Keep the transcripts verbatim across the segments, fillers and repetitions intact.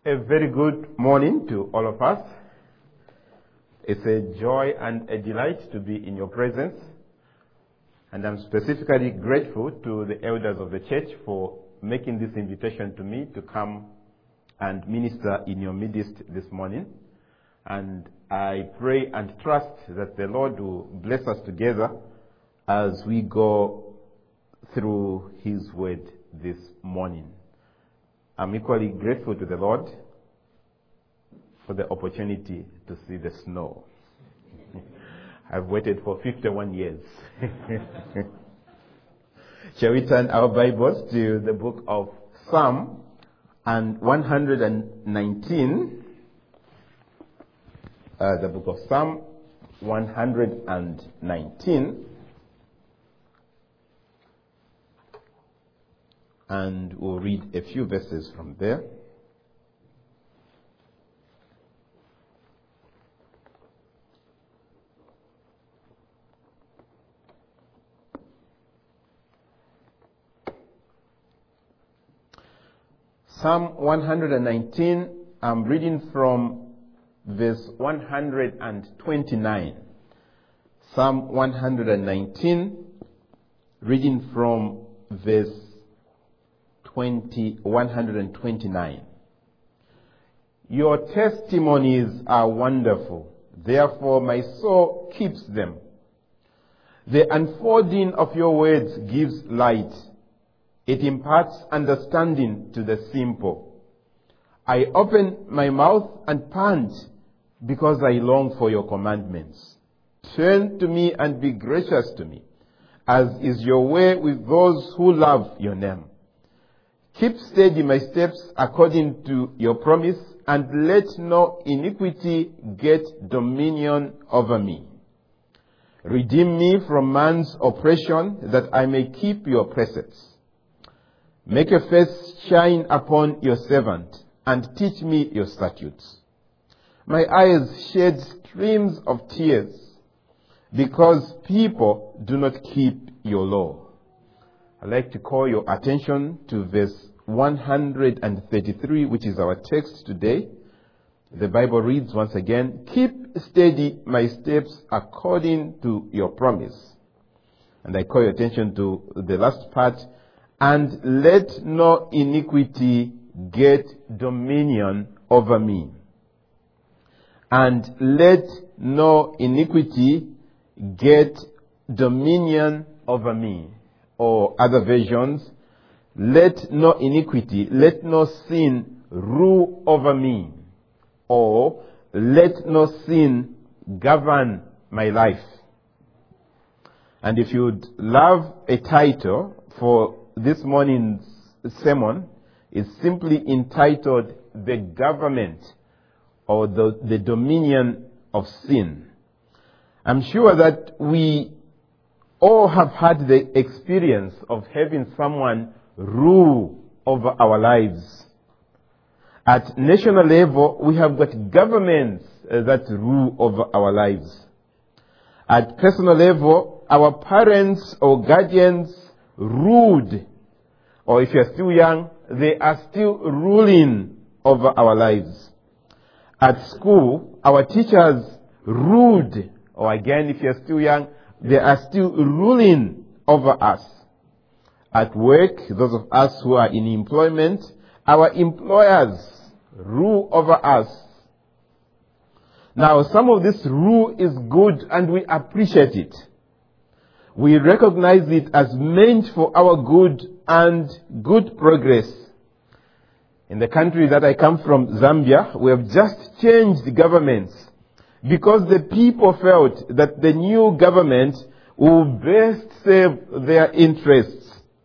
A very good morning to all of us. It's a joy and a delight to be in your presence. And I'm specifically grateful to the elders of the church for making this invitation to me to come and minister in your midst this morning. And I pray and trust that the Lord will bless us together as we go through His word this morning. I'm equally grateful to the Lord for the opportunity to see the snow. I've waited for fifty-one years. Shall we turn our Bibles to the book of Psalm and one hundred nineteen? Uh, the book of Psalm one hundred nineteen. And we'll read a few verses from there. Psalm one hundred nineteen, I'm reading from verse one hundred twenty-nine. Psalm one hundred nineteen, reading from verse twenty, one hundred twenty-nine. Your testimonies are wonderful, therefore my soul keeps them. The unfolding of your words gives light. It imparts understanding to the simple. I open my mouth and pant because I long for your commandments. Turn to me and be gracious to me, as is your way with those who love your name. Keep steady my steps according to your promise, and let no iniquity get dominion over me. Redeem me from man's oppression, that I may keep your precepts. Make your face shine upon your servant, and teach me your statutes. My eyes shed streams of tears, because people do not keep your law. I'd like to call your attention to verse one hundred thirty-three, which is our text today. The Bible reads once again, keep steady my steps according to your promise. And I call your attention to the last part, and let no iniquity get dominion over me. And let no iniquity get dominion over me. Or other versions, let no iniquity, let no sin rule over me. Or let no sin govern my life. And if you'd love a title for this morning's sermon, it's simply entitled The Government or the, the Dominion of Sin. I'm sure that we all have had the experience of having someone rule over our lives. At national level, we have got governments uh, that rule over our lives. At personal level, our parents or guardians ruled, or if you're still young, they are still ruling over our lives. At school, our teachers ruled, or again, if you're still young, they are still ruling over us. At work, those of us who are in employment, our employers rule over us. Now, some of this rule is good and we appreciate it. We recognize it as meant for our good and good progress. In the country that I come from, Zambia, we have just changed governments because the people felt that the new government will best serve their interests.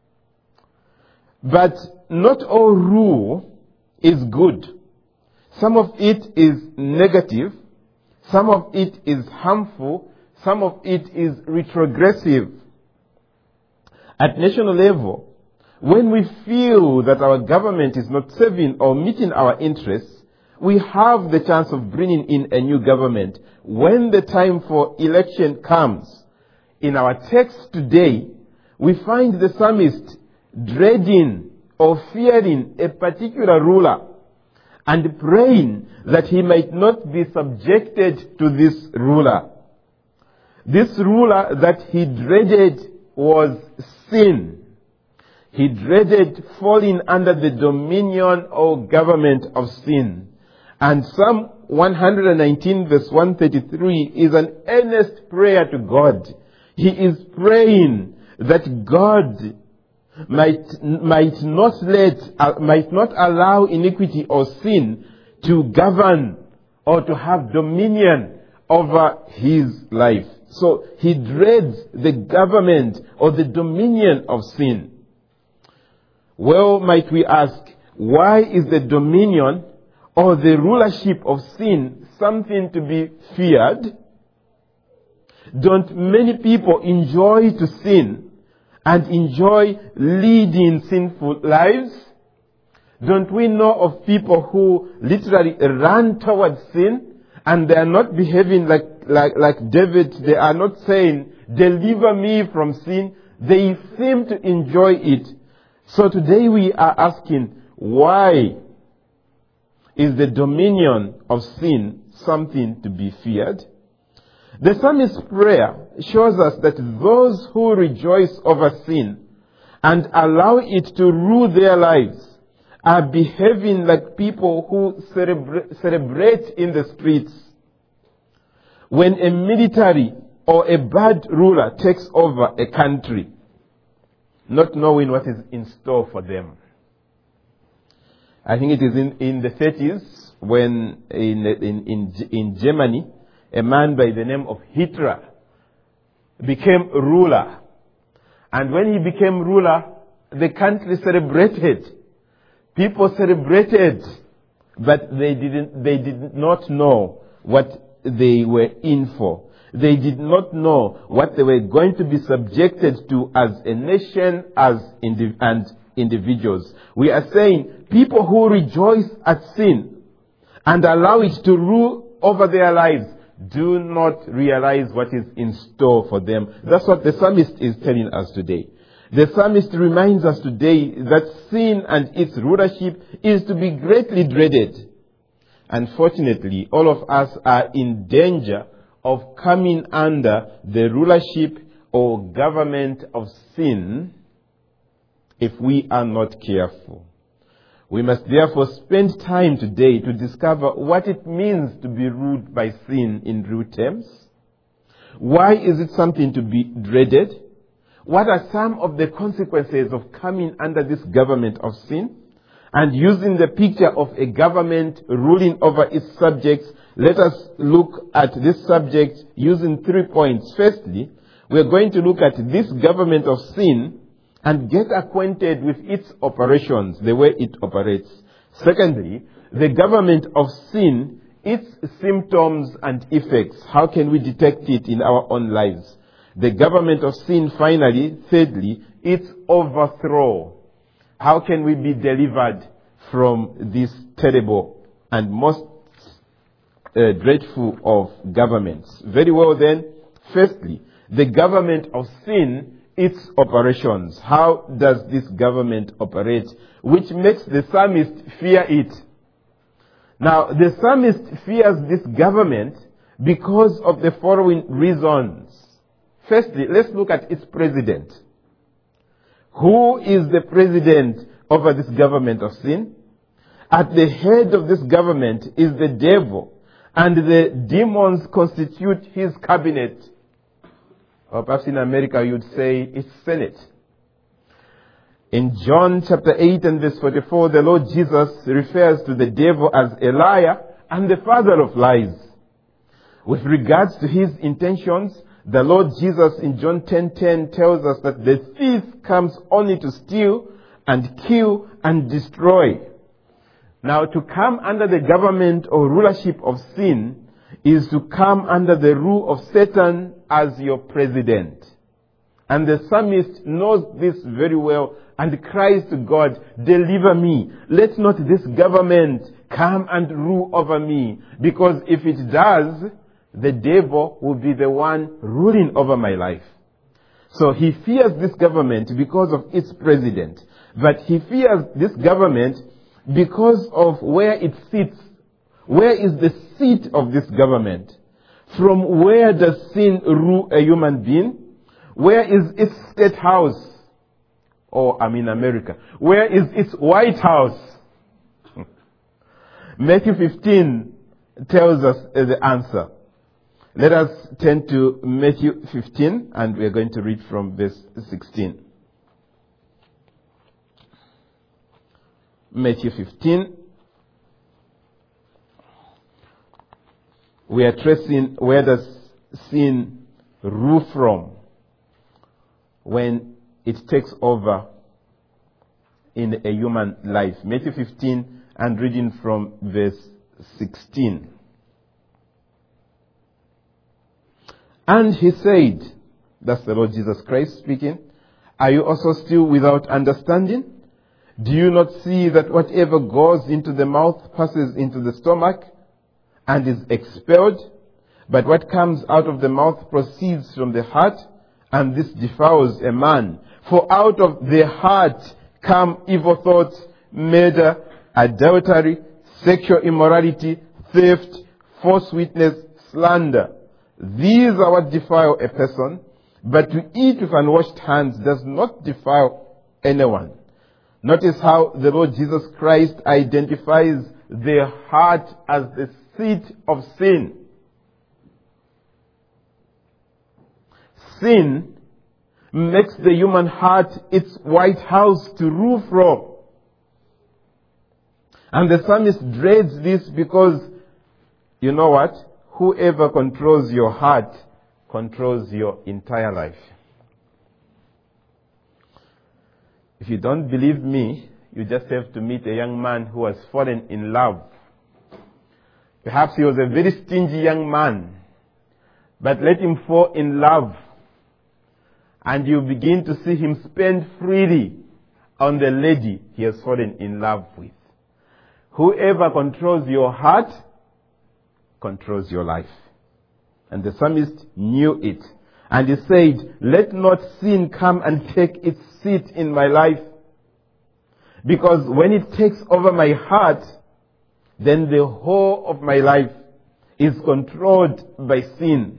But not all rule is good. Some of it is negative. Some of it is harmful. Some of it is retrogressive. At national level, when we feel that our government is not serving or meeting our interests, we have the chance of bringing in a new government when the time for election comes. In our text today, we find the psalmist dreading or fearing a particular ruler and praying that he might not be subjected to this ruler. This ruler that he dreaded was sin. He dreaded falling under the dominion or government of sin. And Psalm one nineteen verse one thirty-three is an earnest prayer to God. He is praying that God might, might not let, uh, might not allow iniquity or sin to govern or to have dominion over his life. So he dreads the government or the dominion of sin. Well, might we ask, why is the dominion or the rulership of sin something to be feared? Don't many people enjoy to sin and enjoy leading sinful lives? Don't we know of people who literally run towards sin and they are not behaving like, like, like David? They are not saying, deliver me from sin. They seem to enjoy it. So today we are asking, why is the dominion of sin something to be feared? The psalmist's prayer shows us that those who rejoice over sin and allow it to rule their lives are behaving like people who celebra- celebrate in the streets. When a military or a bad ruler takes over a country, not knowing what is in store for them. I think it is in, in the thirties when in, in, in, in Germany, a man by the name of Hitler became ruler. And when he became ruler, the country celebrated. People celebrated, but they didn't, they did not know what they were in for. They did not know what they were going to be subjected to as a nation, as indiv- and individuals. We are saying people who rejoice at sin and allow it to rule over their lives do not realize what is in store for them. That's what the psalmist is telling us today. The psalmist reminds us today that sin and its rulership is to be greatly dreaded. Unfortunately, all of us are in danger of coming under the rulership or government of sin if we are not careful. We must therefore spend time today to discover what it means to be ruled by sin in real terms. Why is it something to be dreaded? What are some of the consequences of coming under this government of sin? And using the picture of a government ruling over its subjects, let us look at this subject using three points. Firstly, we are going to look at this government of sin and get acquainted with its operations, the way it operates. Secondly, the government of sin, its symptoms and effects. How can we detect it in our own lives? The government of sin, finally, thirdly, its overthrow. How can we be delivered from this terrible and most uh, dreadful of governments? Very well then, firstly, the government of sin, its operations. How does this government operate? Which makes the psalmist fear it. Now, the psalmist fears this government because of the following reasons. Firstly, let's look at its president. Who is the president over this government of sin? At the head of this government is the devil, and the demons constitute his cabinet. Or perhaps in America you'd say it's Senate. In John chapter eight and verse forty-four, the Lord Jesus refers to the devil as a liar and the father of lies. With regards to his intentions, the Lord Jesus in John ten ten tells us that the thief comes only to steal and kill and destroy. Now, to come under the government or rulership of sin is to come under the rule of Satan as your president. And the psalmist knows this very well and cries to God, deliver me. Let not this government come and rule over me. Because if it does, the devil will be the one ruling over my life. So he fears this government because of its president. But he fears this government because of where it sits. Where is the seat of this government? From where does sin rule a human being? Where is its state house? Or, I mean America. Where is its White House? Matthew fifteen tells us the answer. Let us turn to Matthew fifteen, and we are going to read from verse sixteen. Matthew fifteen. We are tracing where does sin rule from when it takes over in a human life. Matthew fifteen, and reading from verse sixteen. And he said, that's the Lord Jesus Christ speaking, are you also still without understanding? Do you not see that whatever goes into the mouth passes into the stomach and is expelled? But what comes out of the mouth proceeds from the heart, and this defiles a man. For out of the heart come evil thoughts, murder, adultery, sexual immorality, theft, false witness, slander. These are what defile a person, but to eat with unwashed hands does not defile anyone. Notice how the Lord Jesus Christ identifies the heart as the seat of sin. Sin makes the human heart its White House to rule from. And the psalmist dreads this because, you know what? Whoever controls your heart controls your entire life. If you don't believe me, you just have to meet a young man who has fallen in love. Perhaps he was a very stingy young man, but let him fall in love, and you begin to see him spend freely on the lady he has fallen in love with. Whoever controls your heart controls your life. And the psalmist knew it. And he said, let not sin come and take its seat in my life. Because when it takes over my heart, then the whole of my life is controlled by sin.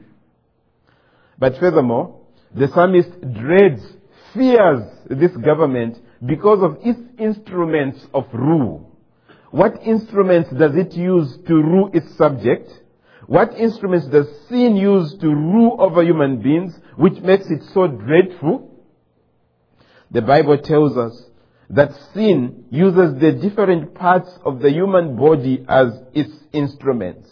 But furthermore, the psalmist dreads, fears this government because of its instruments of rule. What instruments does it use to rule its subject? What instruments does sin use to rule over human beings, which makes it so dreadful? The Bible tells us that sin uses the different parts of the human body as its instruments.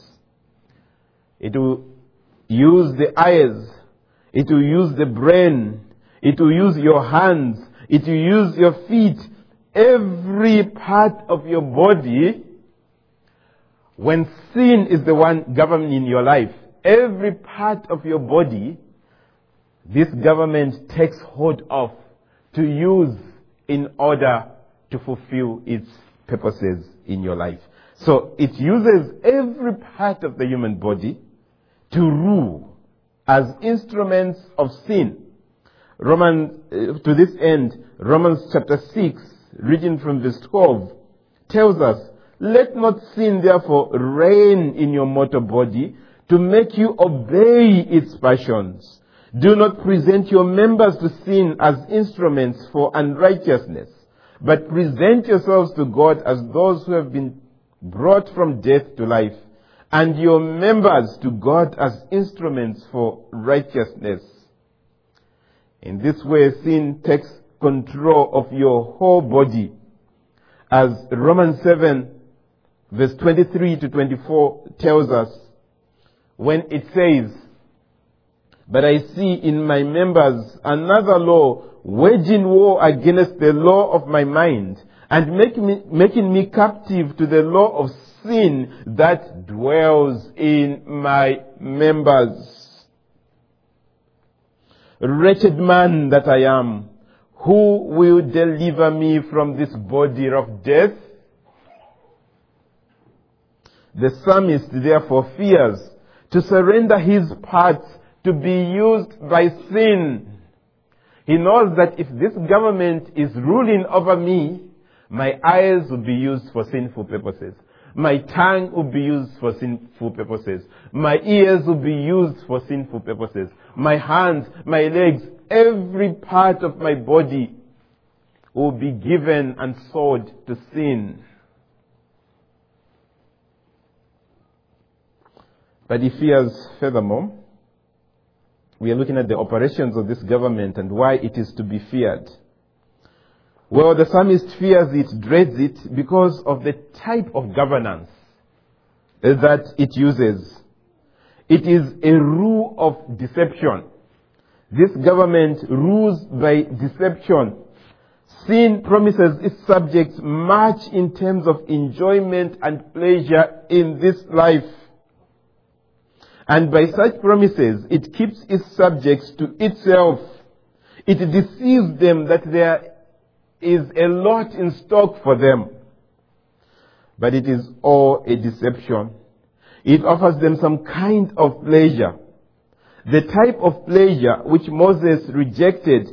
It will use the eyes. It will use the brain. It will use your hands. It will use your feet. Every part of your body, when sin is the one governing your life, every part of your body, this government takes hold of to use in order to fulfill its purposes in your life. So it uses every part of the human body to rule as instruments of sin. Romans, uh, to this end, Romans chapter six, reading from verse twelve, tells us, let not sin therefore reign in your mortal body to make you obey its passions. Do not present your members to sin as instruments for unrighteousness, but present yourselves to God as those who have been brought from death to life, and your members to God as instruments for righteousness. In this way, sin takes control of your whole body. As Romans seven, verse twenty-three to twenty-four tells us, when it says, but I see in my members another law, waging war against the law of my mind, and make me, making me captive to the law of sin that dwells in my members. Wretched man that I am, who will deliver me from this body of death? The psalmist therefore fears to surrender his parts to be used by sin. He knows that if this government is ruling over me, My eyes will be used for sinful purposes. My tongue will be used for sinful purposes. My ears will be used for sinful purposes. My hands, my legs, every part of my body will be given and sold to sin. But he fears furthermore. We are looking at the operations of this government and why it is to be feared. Well, the psalmist fears it, dreads it, because of the type of governance that it uses. It is a rule of deception. This government rules by deception. Sin promises its subjects much in terms of enjoyment and pleasure in this life. And by such promises, it keeps its subjects to itself. It deceives them that there is a lot in stock for them. But it is all a deception. It offers them some kind of pleasure. The type of pleasure which Moses rejected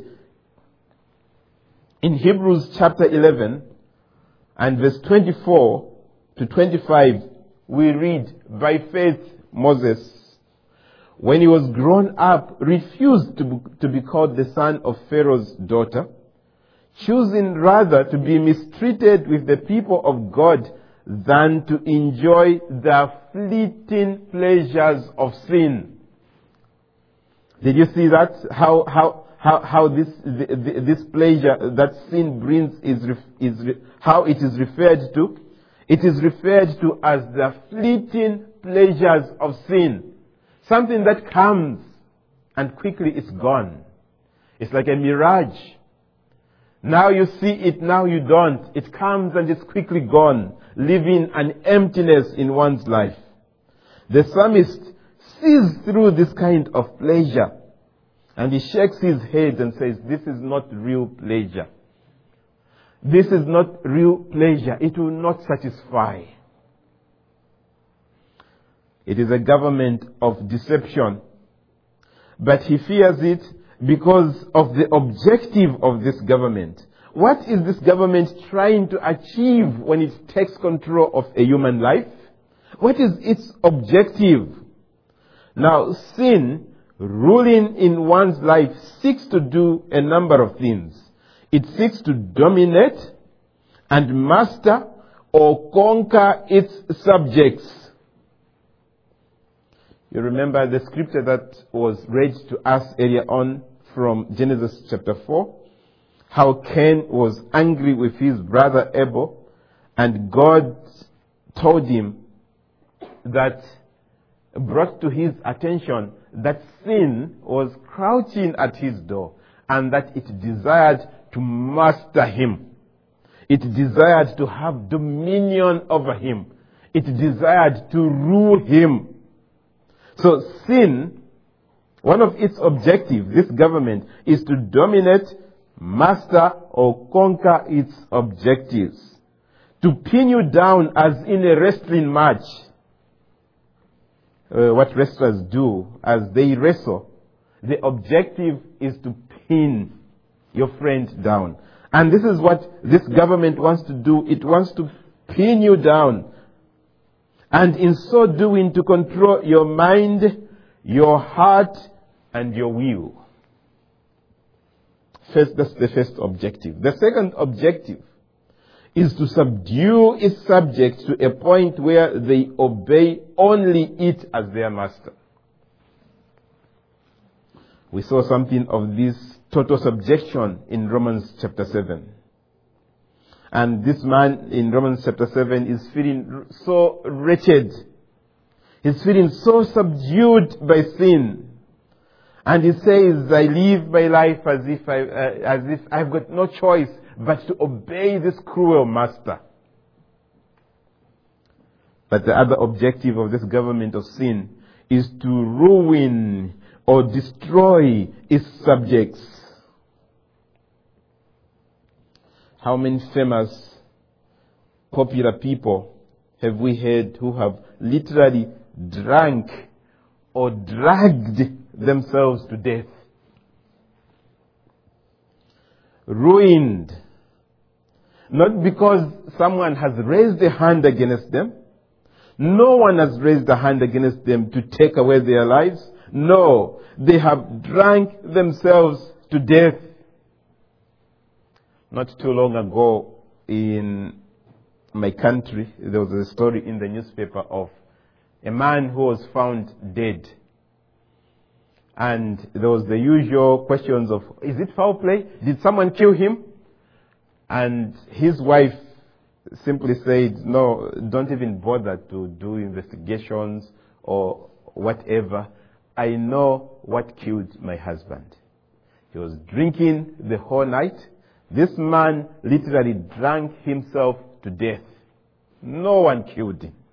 in Hebrews chapter eleven and verse twenty-four to twenty-five, we read, by faith Moses, when he was grown up, refused to be, to be called the son of Pharaoh's daughter, choosing rather to be mistreated with the people of God than to enjoy the fleeting pleasures of sin. Did you see that? How how how how this the, the, this pleasure that sin brings is is how it is referred to? It is referred to as the fleeting pleasures of sin. Something that comes and quickly it's gone. It's like a mirage. Now you see it, now you don't. It comes and it's quickly gone, leaving an emptiness in one's life. The psalmist sees through this kind of pleasure and he shakes his head and says, this is not real pleasure. This is not real pleasure. It will not satisfy. It is a government of deception. But he fears it because of the objective of this government. What is this government trying to achieve when it takes control of a human life? What is its objective? Now, sin, ruling in one's life, seeks to do a number of things. It seeks to dominate and master or conquer its subjects. You remember the scripture that was read to us earlier on from Genesis chapter four? How Cain was angry with his brother Abel, and God told him that, brought to his attention that sin was crouching at his door and that it desired to master him. It desired to have dominion over him. It desired to rule him. So sin, one of its objectives, this government, is to dominate, master, or conquer its objectives. To pin you down as in a wrestling match. Uh, what wrestlers do as they wrestle. The objective is to pin your friend down. And this is what this government wants to do. It wants to pin you down. And in so doing, to control your mind, your heart, and your will. First, that's the first objective. The second objective is to subdue its subjects to a point where they obey only it as their master. We saw something of this total subjection in Romans chapter seven. And this man in Romans chapter seven is feeling so wretched. He's feeling so subdued by sin. And he says, I live my life as if, I, uh, as if I've got no choice but to obey this cruel master. But the other objective of this government of sin is to ruin or destroy its subjects. How many famous, popular people have we heard who have literally drank or dragged themselves to death? Ruined. Not because someone has raised a hand against them. No one has raised a hand against them to take away their lives. No, they have drank themselves to death. Not too long ago in my country, there was a story in the newspaper of a man who was found dead. And there was the usual questions of, is it foul play? Did someone kill him? And his wife simply said, no, don't even bother to do investigations or whatever. I know what killed my husband. He was drinking the whole night. This man literally drank himself to death. No one killed him.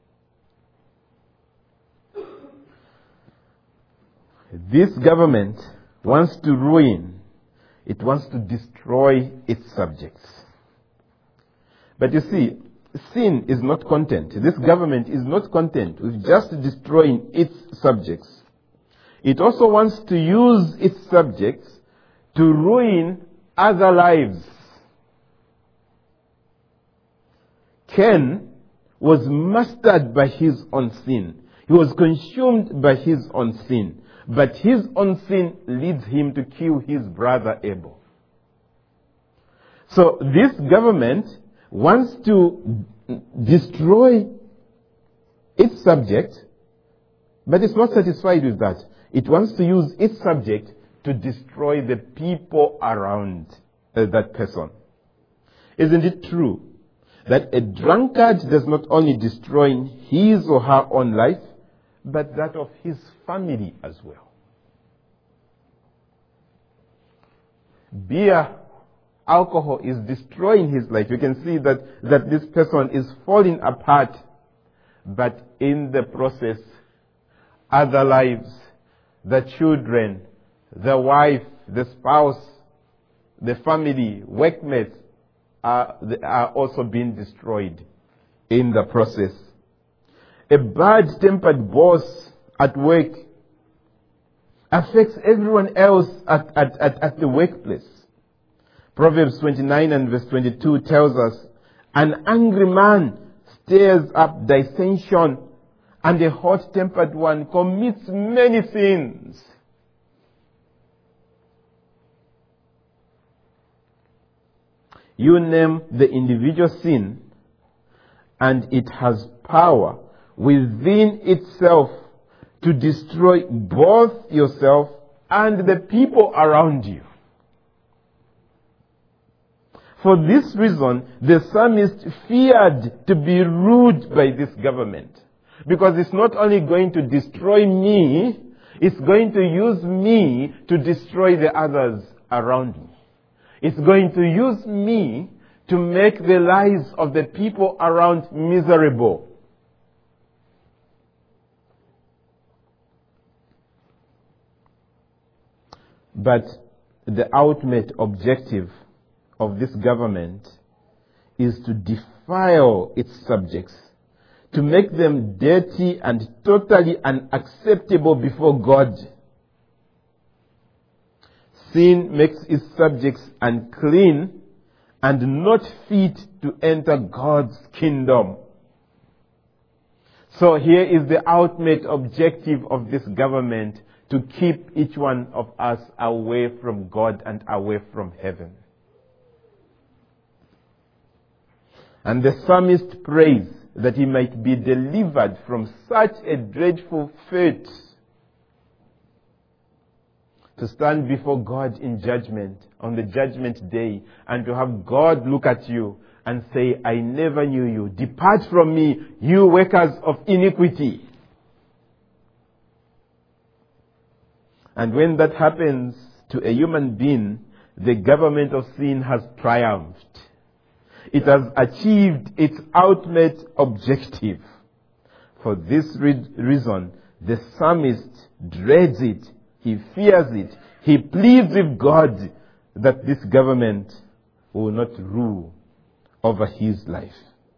This government wants to ruin, it wants to destroy its subjects. But you see, sin is not content. This government is not content with just destroying its subjects. It also wants to use its subjects to ruin other lives. Cain was mastered by his own sin. He was consumed by his own sin. But his own sin leads him to kill his brother Abel. So this government wants to destroy its subject, but it's not satisfied with that. It wants to use its subject to destroy the people around uh, that person. Isn't it true that a drunkard does not only destroy his or her own life, but that of his family as well? Beer, alcohol is destroying his life. You can see that, that this person is falling apart, but in the process, other lives, the children, the wife, the spouse, the family, workmates are, are also being destroyed in the process. A bad-tempered boss at work affects everyone else at, at, at, at the workplace. Proverbs twenty-nine and verse twenty-two tells us, an angry man stirs up dissension, and a hot-tempered one commits many sins. You name the individual sin, and it has power within itself to destroy both yourself and the people around you. For this reason, the psalmist feared to be ruled by this government. Because it's not only going to destroy me, it's going to use me to destroy the others around me. It's going to use me to make the lives of the people around miserable. But the ultimate objective of this government is to defile its subjects, to make them dirty and totally unacceptable before God. Sin makes its subjects unclean and not fit to enter God's kingdom. So here is the ultimate objective of this government, to keep each one of us away from God and away from heaven. And the psalmist prays that he might be delivered from such a dreadful fate, to stand before God in judgment, on the judgment day, and to have God look at you and say, I never knew you. Depart from me, you workers of iniquity. And when that happens to a human being, the government of sin has triumphed. It has achieved its ultimate objective. For this re- reason, the psalmist dreads it. He fears it. He pleads with God that this government will not rule over his life.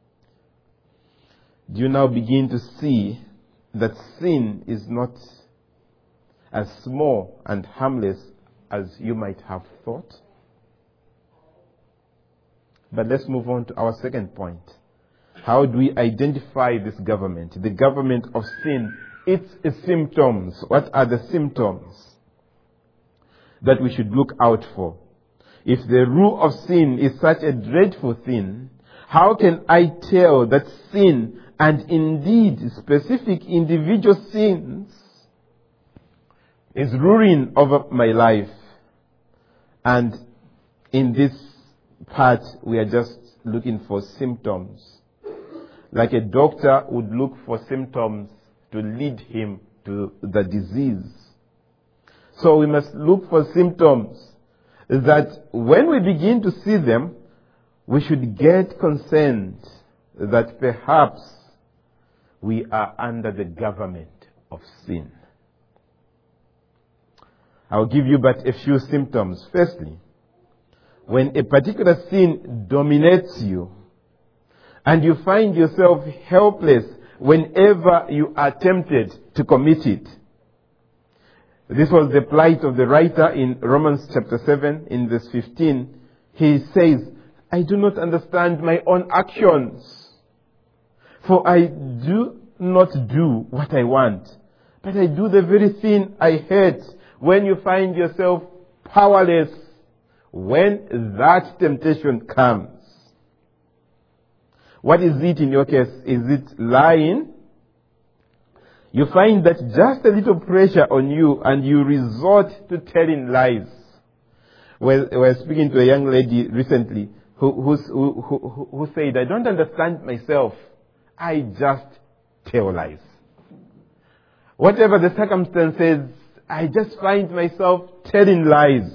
Do you now begin to see that sin is not as small and harmless as you might have thought? But let's move on to our second point. How do we identify this government? The government of sin, its symptoms. What are the symptoms that we should look out for? If the rule of sin is such a dreadful thing, how can I tell that sin, and indeed specific individual sins, is ruling over my life? And in this part, we are just looking for symptoms. Like a doctor would look for symptoms to lead him to the disease. So we must look for symptoms that when we begin to see them, we should get concerned that perhaps we are under the government of sin. I'll give you but a few symptoms. Firstly, when a particular sin dominates you and you find yourself helpless whenever you are tempted to commit it. This was the plight of the writer in Romans chapter seven in verse fifteen. He says, I do not understand my own actions, for I do not do what I want, but I do the very thing I hate. When you find yourself powerless, when that temptation comes, what is it in your case? Is it lying? You find that just a little pressure on you and you resort to telling lies. We were speaking to a young lady recently who, who, who, who said, I don't understand myself. I just tell lies. Whatever the circumstances, I just find myself telling lies.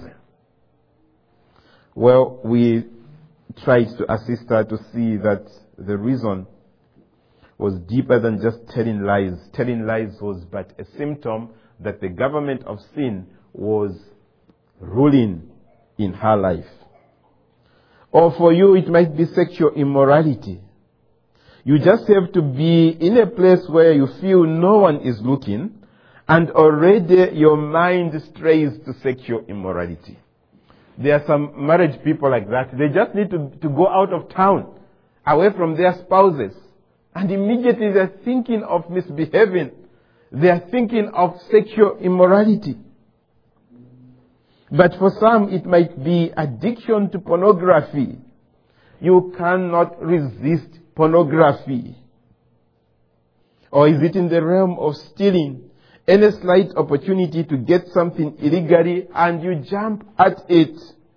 Well, we tried to assist her to see that the reason was deeper than just telling lies. Telling lies was but a symptom that the government of sin was ruling in her life. Or for you, it might be sexual immorality. You just have to be in a place where you feel no one is looking, and already your mind strays to sexual immorality. There are some married people like that. They just need to, to go out of town, away from their spouses. And immediately they're thinking of misbehaving. They're thinking of sexual immorality. But for some, it might be addiction to pornography. You cannot resist pornography. Or is it in the realm of stealing? Any slight opportunity to get something illegally and you jump at it.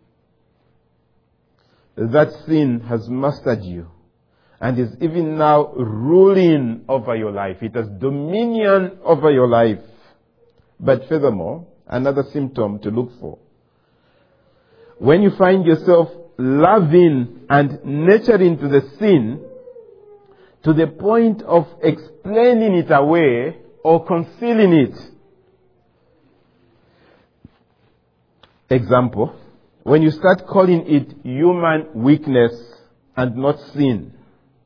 That sin has mastered you and is even now ruling over your life. It has dominion over your life. But furthermore, another symptom to look for. When you find yourself loving and nurturing to the sin to the point of explaining it away or concealing it. Example, when you start calling it human weakness and not sin.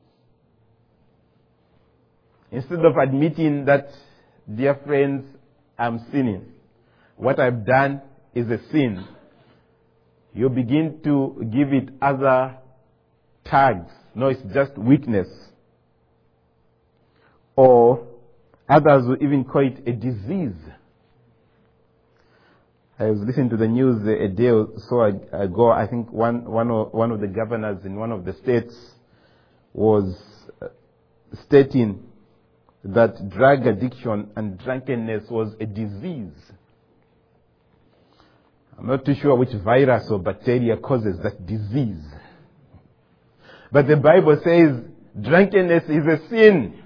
Instead of admitting that, dear friends, I'm sinning. What I've done is a sin. You begin to give it other tags. No, it's just weakness. Or others will even call it a disease. I was listening to the news a day or so ago. I think one, one, of, one of the governors in one of the states was stating that drug addiction and drunkenness was a disease. I'm not too sure which virus or bacteria causes that disease. But the Bible says drunkenness is a sin.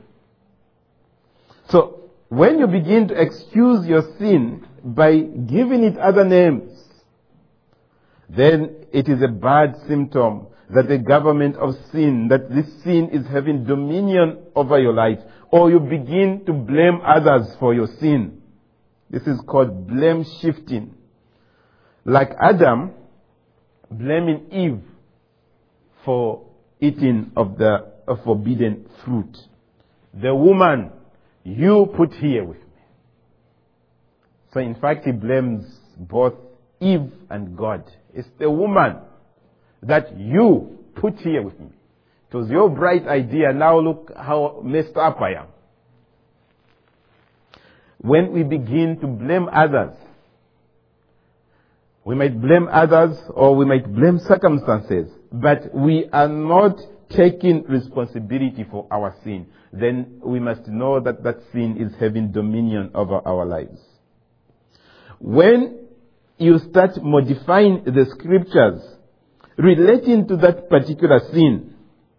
So, when you begin to excuse your sin by giving it other names, then it is a bad symptom that the government of sin, that this sin is having dominion over your life. Or you begin to blame others for your sin. This is called blame shifting. Like Adam blaming Eve for eating of the forbidden fruit. The woman you put here with me. So in fact he blames both Eve and God. It's the woman that you put here with me. It was your bright idea. Now look how messed up I am. When we begin to blame others, we might blame others or we might blame circumstances, but we are not taking responsibility for our sin. Then we must know that that sin is having dominion over our lives. When you start modifying the scriptures relating to that particular sin,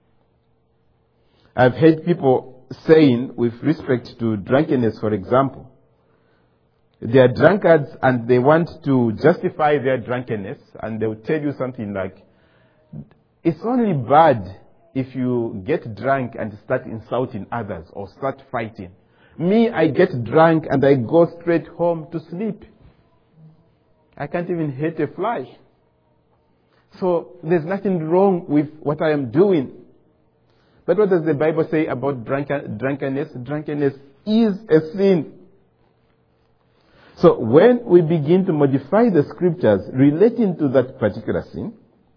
I've heard people saying, with respect to drunkenness, for example, they are drunkards and they want to justify their drunkenness, and they will tell you something like, it's only bad if you get drunk and start insulting others or start fighting. Me, I get drunk and I go straight home to sleep. I can't even hit a fly. So there's nothing wrong with what I am doing. But what does the Bible say about drunken, drunkenness? Drunkenness is a sin. So when we begin to modify the scriptures relating to that particular sin,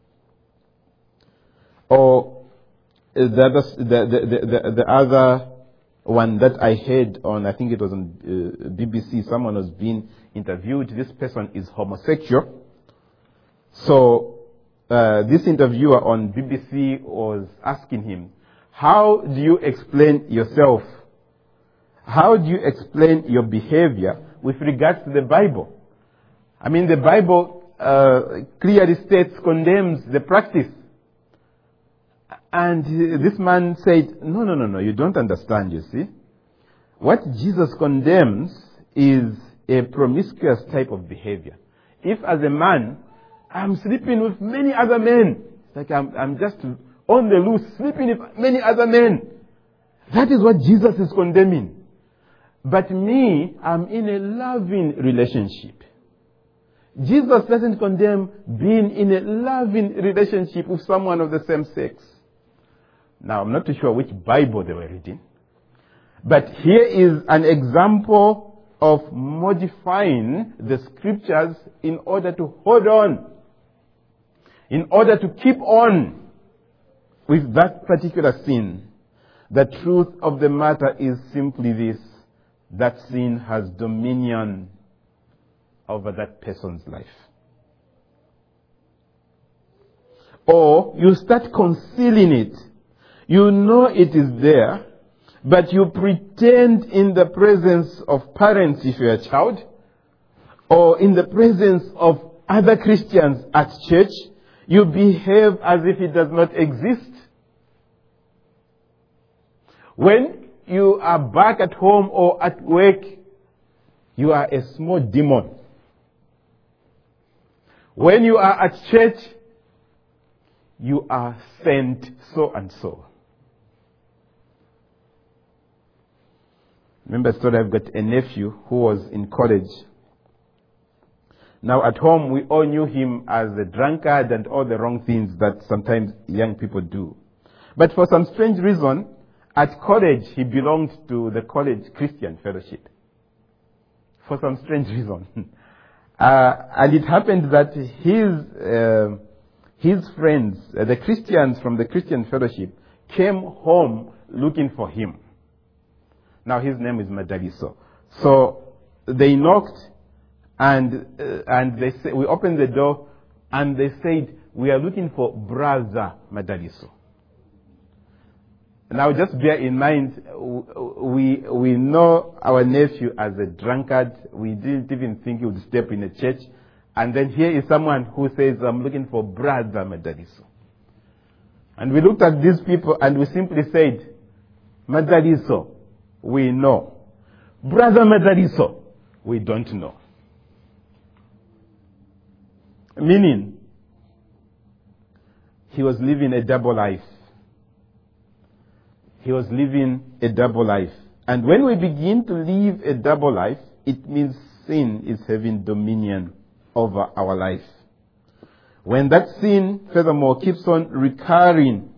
or the other, the, the, the, the other one that I heard on, I think it was on uh, B B C, someone was being interviewed. This person is homosexual. So uh, this interviewer on B B C was asking him, how do you explain yourself? How do you explain your behavior with regards to the Bible? I mean, the Bible uh, clearly states, condemns the practice. And this man said, no, no, no, no, you don't understand, you see. What Jesus condemns is a promiscuous type of behavior. If as a man, I'm sleeping with many other men, it's like I'm, I'm just on the loose, sleeping with many other men. That is what Jesus is condemning. But me, I'm in a loving relationship. Jesus doesn't condemn being in a loving relationship with someone of the same sex. Now, I'm not too sure which Bible they were reading. But here is an example of modifying the scriptures in order to hold on, in order to keep on with that particular sin. The truth of the matter is simply this: that sin has dominion over that person's life. Or you start concealing it. You know it is there, but you pretend in the presence of parents if you're a child, or in the presence of other Christians at church, you behave as if it does not exist. When you are back at home or at work, you are a small demon. When you are at church, you are saint so and so. Remember a story, I've got a nephew who was in college. Now at home, we all knew him as a drunkard and all the wrong things that sometimes young people do. But for some strange reason, at college, he belonged to the college Christian fellowship. For some strange reason. uh, and it happened that his, uh, his friends, uh, the Christians from the Christian fellowship, came home looking for him. Now his name is Madaliso. So they knocked and uh, and they say, we opened the door and they said, we are looking for Brother Madaliso. Now just bear in mind, we we know our nephew as a drunkard. We didn't even think he would step in a church. And then here is someone who says, I'm looking for Brother Madaliso. And we looked at these people and we simply said, Madaliso, we know. Brother Madaliso, we don't know. Meaning, he was living a double life. He was living a double life. And when we begin to live a double life, it means sin is having dominion over our life. When that sin, furthermore, keeps on recurring,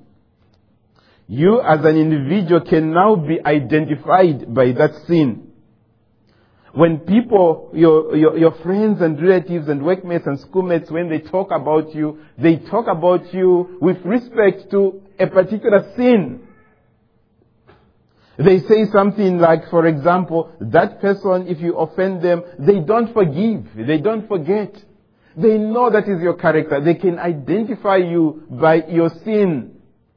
you as an individual can now be identified by that sin. When people, your, your, your friends and relatives and workmates and schoolmates, when they talk about you, they talk about you with respect to a particular sin. They say something like, for example, that person, if you offend them, they don't forgive, they don't forget. They know that is your character. They can identify you by your sin.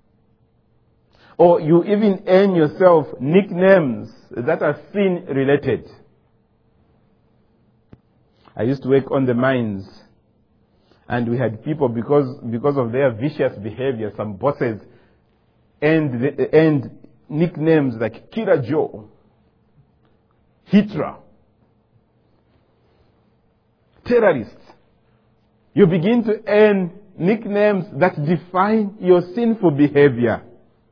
Or you even earn yourself nicknames that are sin related. I used to work on the mines, and we had people, because because of their vicious behavior, some bosses earned, earned nicknames like Killer Joe, Hitra, terrorist. You begin to earn nicknames that define your sinful behavior.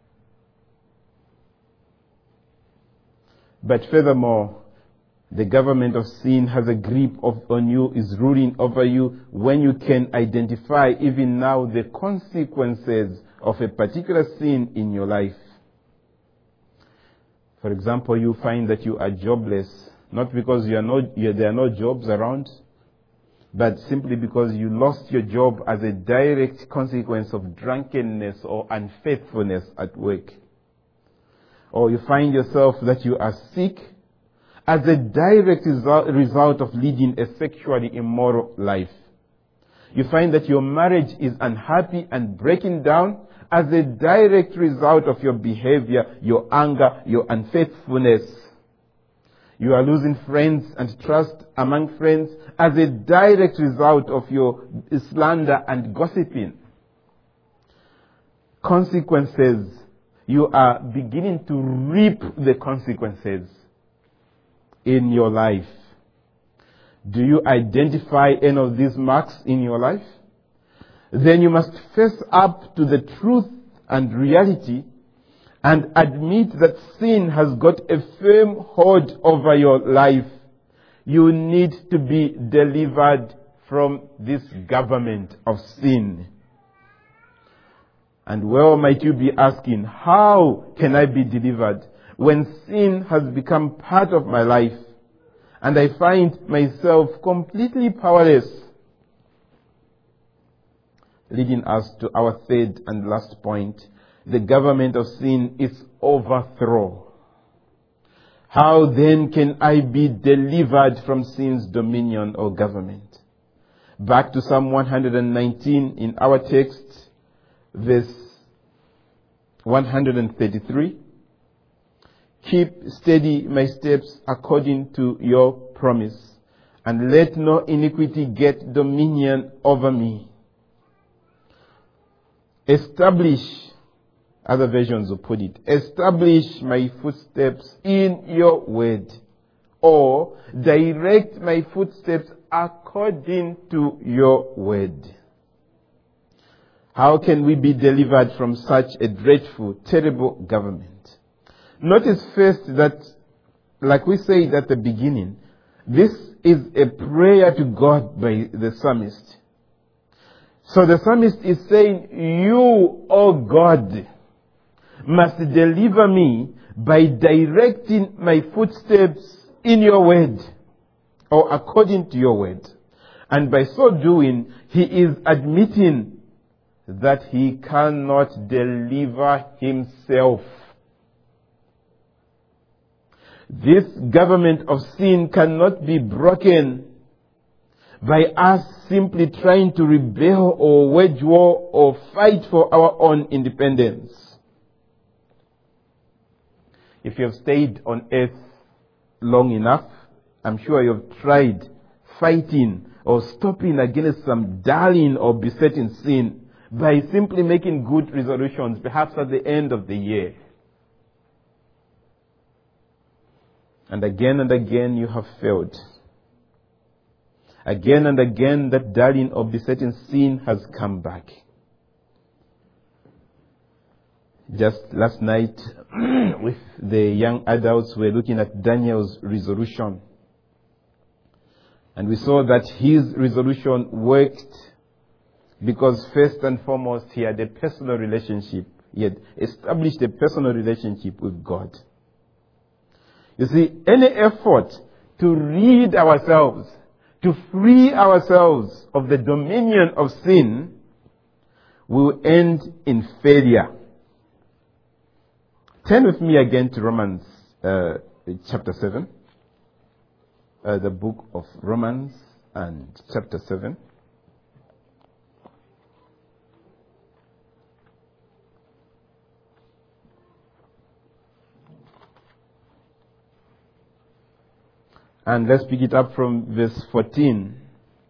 But furthermore, the government of sin has a grip of, on you, is ruling over you, when you can identify even now the consequences of a particular sin in your life. For example, you find that you are jobless, not because you are not, you, there are no jobs around, but simply because you lost your job as a direct consequence of drunkenness or unfaithfulness at work. Or you find yourself that you are sick as a direct result, result of leading a sexually immoral life. You find that your marriage is unhappy and breaking down as a direct result of your behavior, your anger, your unfaithfulness. You are losing friends and trust among friends as a direct result of your slander and gossiping. Consequences. You are beginning to reap the consequences in your life. Do you identify any of these marks in your life? Then you must face up to the truth and reality and admit that sin has got a firm hold over your life. You need to be delivered from this government of sin. And well might you be asking, how can I be delivered when sin has become part of my life and I find myself completely powerless? Leading us to our third and last point, the government of sin is overthrow. How then can I be delivered from sin's dominion or government? Back to Psalm one hundred nineteen in our text, verse one hundred thirty-three. Keep steady my steps according to your promise, and let no iniquity get dominion over me. Establish, other versions will put it, establish my footsteps in your word, or direct my footsteps according to your word. How can we be delivered from such a dreadful, terrible government? Notice first that, like we said at the beginning, this is a prayer to God by the psalmist. So the psalmist is saying, you, O God, must deliver me by directing my footsteps in your word, or according to your word. And by so doing, he is admitting that he cannot deliver himself. This government of sin cannot be broken by us simply trying to rebel or wage war or fight for our own independence. If you have stayed on earth long enough, I'm sure you have tried fighting or stopping against some darling or besetting sin by simply making good resolutions, perhaps at the end of the year. And again and again you have failed. Again and again that darling or besetting sin has come back. Just last night with the young adults, we were looking at Daniel's resolution. And we saw that his resolution worked because first and foremost he had a personal relationship. He had established a personal relationship with God. You see, any effort to rid ourselves, to free ourselves of the dominion of sin, will end in failure. Turn with me again to Romans uh, chapter seven. Uh, the book of Romans and chapter seven. And let's pick it up from verse fourteen.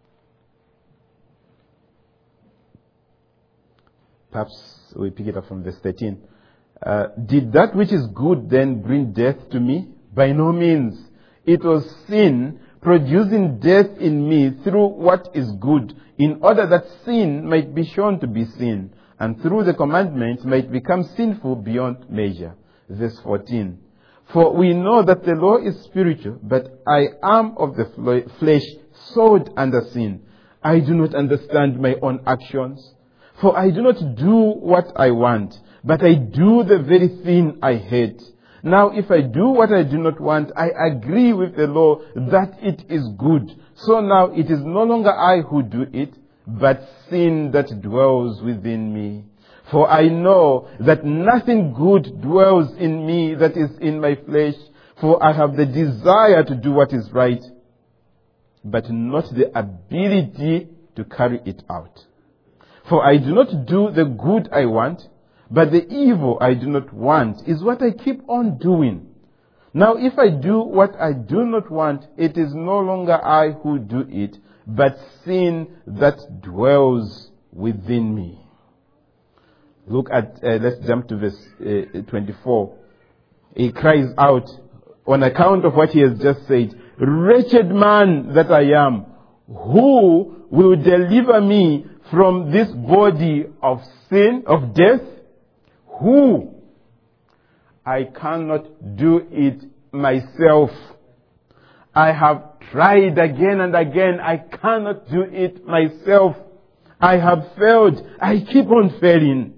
Perhaps we pick it up from verse thirteen. Uh, Did that which is good then bring death to me? By no means. It was sin producing death in me through what is good, in order that sin might be shown to be sin, and through the commandments might become sinful beyond measure. Verse fourteen. For we know that the law is spiritual, but I am of the flesh, sold under sin. I do not understand my own actions. For I do not do what I want, but I do the very thing I hate. Now if I do what I do not want, I agree with the law that it is good. So now it is no longer I who do it, but sin that dwells within me. For I know that nothing good dwells in me that is in my flesh, for I have the desire to do what is right, but not the ability to carry it out. For I do not do the good I want, but the evil I do not want is what I keep on doing. Now if I do what I do not want, it is no longer I who do it, but sin that dwells within me. Look at, uh, let's jump to verse uh, twenty-four. He cries out on account of what he has just said, "Wretched man that I am, who will deliver me from this body of sin, of death? Who? I cannot do it myself. I have tried again and again. I cannot do it myself. I have failed. I keep on failing."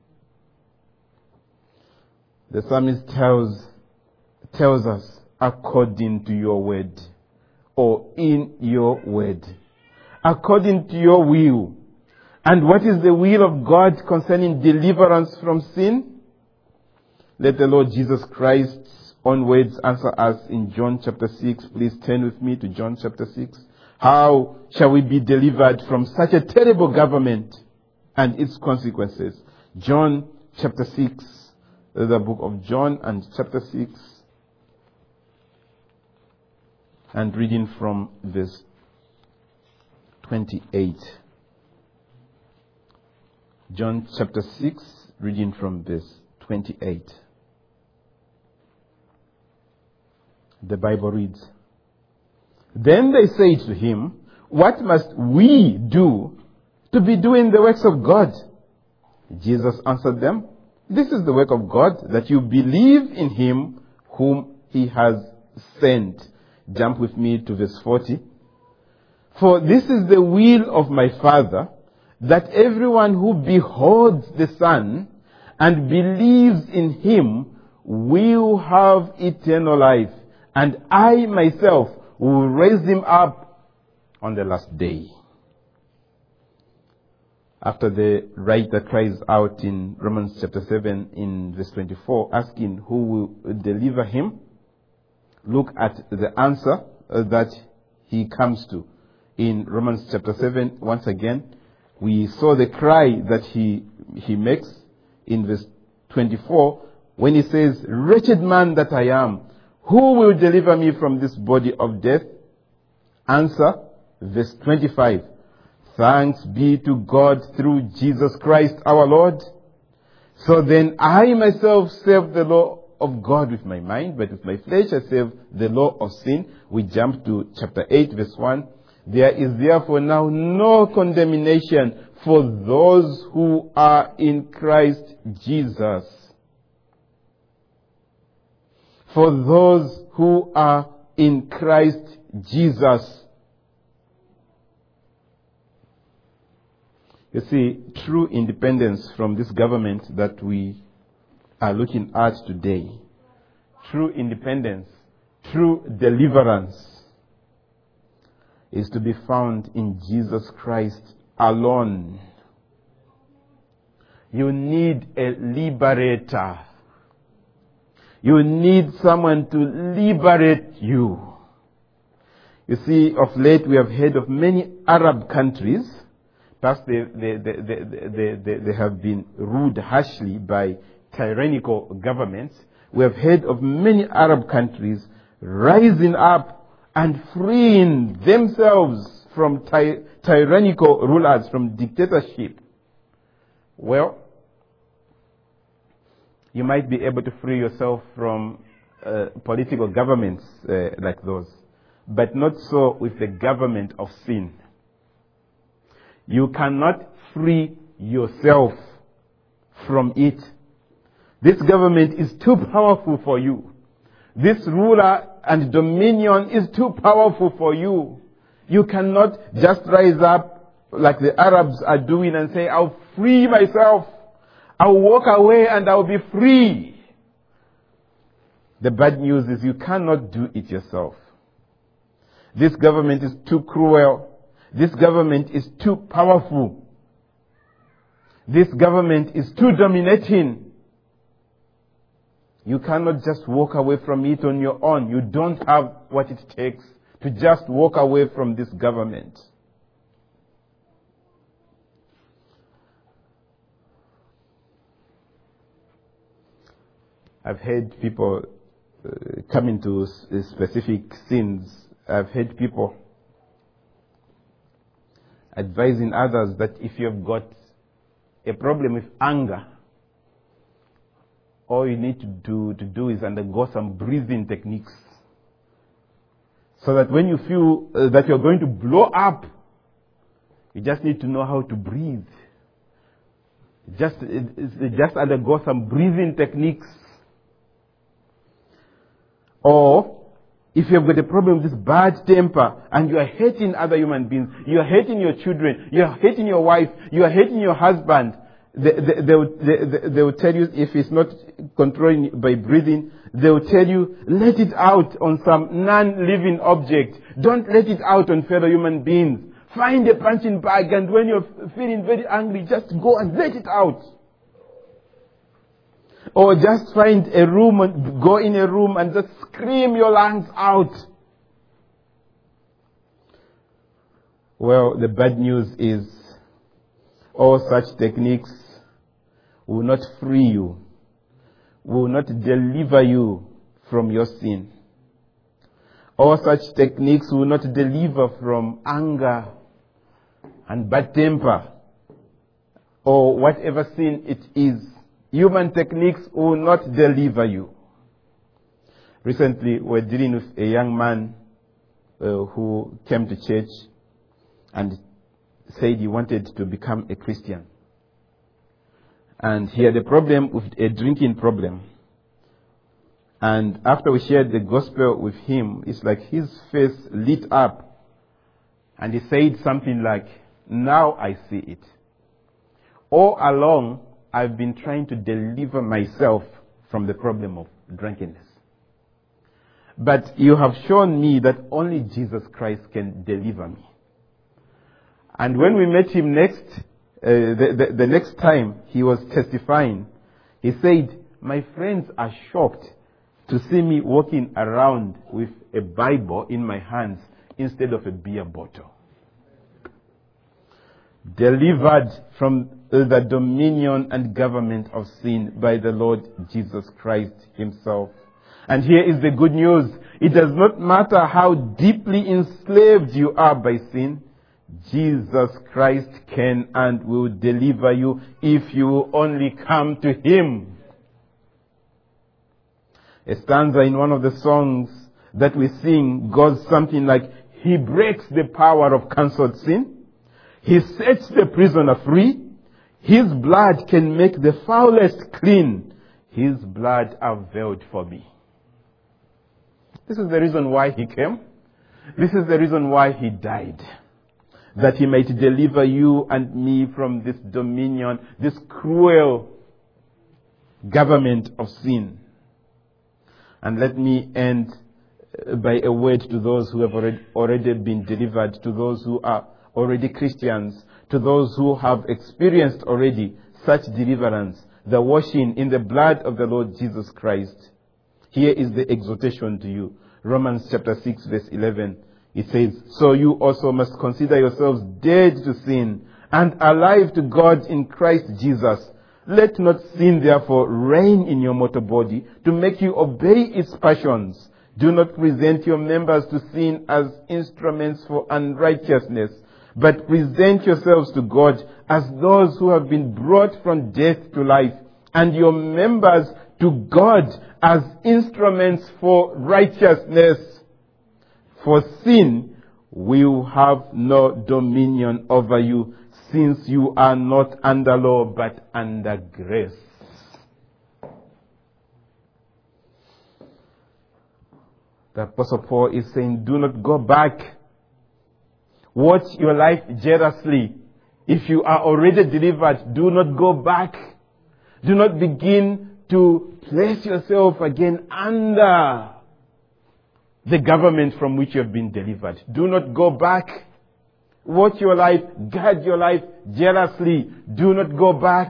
The psalmist tells, tells us, according to your word, or in your word, according to your will. And what is the will of God concerning deliverance from sin? Let the Lord Jesus Christ's own words answer us in John chapter six. Please turn with me to John chapter six. How shall we be delivered from such a terrible government and its consequences? John chapter six. The book of John and chapter six, and reading from verse twenty-eight. John chapter six, reading from verse twenty-eight. The Bible reads, "Then they say to him, 'What must we do to be doing the works of God?' Jesus answered them, 'This is the work of God, that you believe in him whom he has sent.'" Jump with me to verse forty. "For this is the will of my Father, that everyone who beholds the Son and believes in him will have eternal life, and I myself will raise him up on the last day." After the writer cries out in Romans chapter seven in verse twenty-four, asking who will deliver him, look at the answer that he comes to. In Romans chapter seven, once again, we saw the cry that he, he makes in verse twenty-four when he says, "Wretched man that I am, who will deliver me from this body of death?" Answer, verse twenty-five. "Thanks be to God through Jesus Christ our Lord. So then I myself serve the law of God with my mind, but with my flesh I serve the law of sin." We jump to chapter eight, verse one. "There is therefore now no condemnation for those who are in Christ Jesus. For those who are in Christ Jesus." You see, true independence from this government that we are looking at today, true independence, true deliverance, is to be found in Jesus Christ alone. You need a liberator. You need someone to liberate you. You see, of late we have heard of many Arab countries. Perhaps they, they, they, they, they, they, they have been ruled harshly by tyrannical governments. We have heard of many Arab countries rising up and freeing themselves from ty- tyrannical rulers, from dictatorship. Well, you might be able to free yourself from uh, political governments uh, like those, but not so with the government of sin. You cannot free yourself from it. This government is too powerful for you. This ruler and dominion is too powerful for you. You cannot just rise up like the Arabs are doing and say, I'll free myself. I'll walk away and I'll be free. The bad news is you cannot do it yourself. This government is too cruel. This government is too powerful. This government is too dominating. You cannot just walk away from it on your own. You don't have what it takes to just walk away from this government. I've heard people uh, come into s- specific sins. I've heard people advising others that if you've got a problem with anger, all you need to do, to do is undergo some breathing techniques. So that when you feel uh, that you're going to blow up, you just need to know how to breathe. Just, it, it, just undergo some breathing techniques. Or, if you've got a problem with this bad temper and you are hating other human beings, you are hating your children, you are hating your wife, you are hating your husband, they, they, they, will, they, they will tell you, if it's not controlling by breathing, they will tell you, let it out on some non-living object. Don't let it out on fellow human beings. Find a punching bag, and when you're feeling very angry, just go and let it out. Or just find a room and go in a room and just scream your lungs out. Well, the bad news is all such techniques will not free you, will not deliver you from your sin. All such techniques will not deliver from anger and bad temper or whatever sin it is. Human techniques will not deliver you. Recently, we're dealing with a young man uh, who came to church and said he wanted to become a Christian. And he had a problem with a drinking problem. And after we shared the gospel with him, it's like his face lit up. And he said something like, now I see it. All along, I've been trying to deliver myself from the problem of drunkenness. But you have shown me that only Jesus Christ can deliver me. And when we met him next, uh, the, the, the next time he was testifying, he said, my friends are shocked to see me walking around with a Bible in my hands instead of a beer bottle. Delivered from the dominion and government of sin by the Lord Jesus Christ himself. And here is the good news. It does not matter how deeply enslaved you are by sin. Jesus Christ can and will deliver you if you will only come to him. A stanza in one of the songs that we sing goes something like, he breaks the power of cancelled sin. He sets the prisoner free. His blood can make the foulest clean. His blood availed for me. This is the reason why he came. This is the reason why he died. That he might deliver you and me from this dominion, this cruel government of sin. And let me end by a word to those who have already, already been delivered, to those who are already Christians, to those who have experienced already such deliverance, the washing in the blood of the Lord Jesus Christ. Here is the exhortation to you. Romans chapter six verse eleven. It says, so you also must consider yourselves dead to sin and alive to God in Christ Jesus. Let not sin therefore reign in your mortal body to make you obey its passions. Do not present your members to sin as instruments for unrighteousness, but present yourselves to God as those who have been brought from death to life, and your members to God as instruments for righteousness. For sin will have no dominion over you, since you are not under law but under grace. The Apostle Paul is saying, do not go back. Watch your life jealously. If you are already delivered, do not go back. Do not begin to place yourself again under the government from which you have been delivered. Do not go back. Watch your life, guard your life jealously. Do not go back.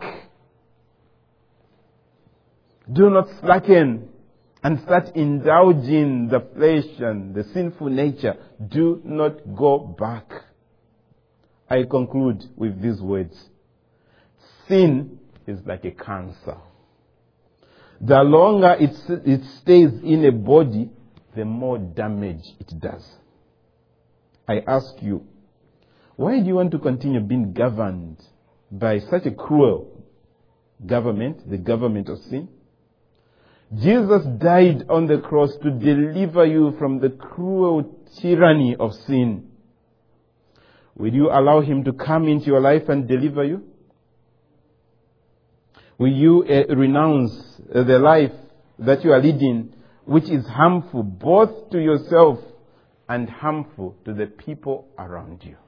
Do not slacken and start indulging the flesh and the sinful nature. Do not go back. I conclude with these words. Sin is like a cancer. The longer it, it stays in a body, the more damage it does. I ask you, why do you want to continue being governed by such a cruel government, the government of sin? Jesus died on the cross to deliver you from the cruel tyranny of sin. Will you allow him to come into your life and deliver you? Will you uh, renounce uh, the life that you are leading, which is harmful both to yourself and harmful to the people around you?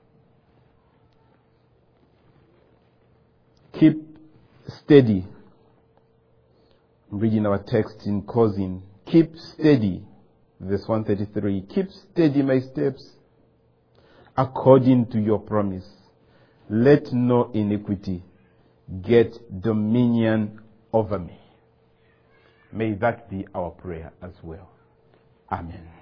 Keep steady. I'm reading our text in closing. Keep steady. Verse one thirty-three. Keep steady my steps according to your promise. Let no iniquity get dominion over me. May that be our prayer as well. Amen.